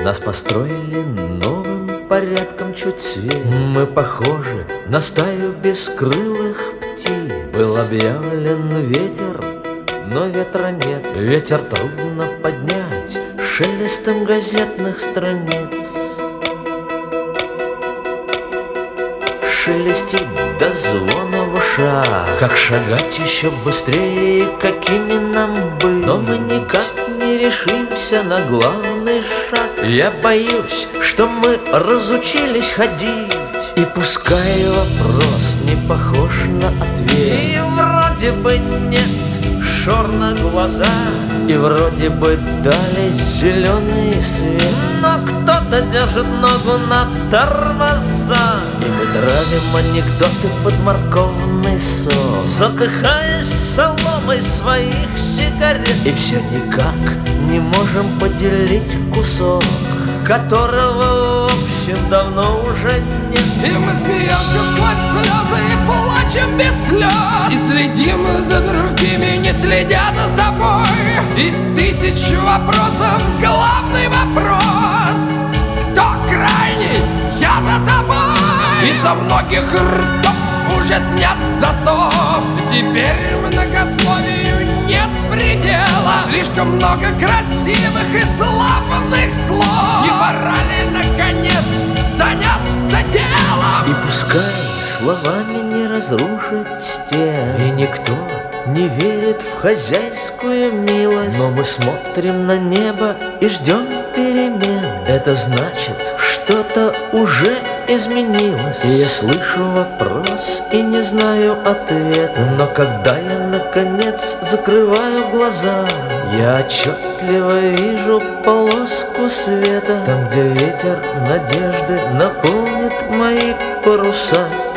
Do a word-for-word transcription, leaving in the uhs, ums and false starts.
Нас построили новым порядком чуть свет. Мы похожи на стаю бескрылых птиц. Был объявлен ветер, но ветра нет. Ветер трудно поднять шелестом газетных страниц. Шелестит до звона в ушах. Как шагать еще быстрее и какими нам быть? Но мы никак не решимся на главный шаг. Я боюсь, что мы разучились ходить. И пускай вопрос не похож на ответ, и вроде бы нет шор на глаза, и вроде бы дали зеленый свет, но кто-то держит ногу на тормоза. И мы травим анекдоты под морковный сок, затыхаясь соломой своих сигарет. И все никак не можем поделить кусок, которого в общем давно уже нет. И мы смеемся сквозь слезы и плачем без слез, и следим за другими, не следя за собой. Из тысяч вопросов главный вопрос: кто крайний? Я за тобой. Из-за многих ртов уже снят засов. Теперь многословию нет предела. Слишком много красивых и славных слов. Не пора ли, наконец, заняться делом? И пускай словами не разрушить стен, и никто не верит в хозяйскую милость, но мы смотрим на небо и ждем перемен. Это значит, что-то уже изменилось. И я слышу вопрос и не знаю ответа, но когда я наконец закрываю глаза, я отчетливо вижу полоску света, там, где ветер надежды наполнит мои паруса.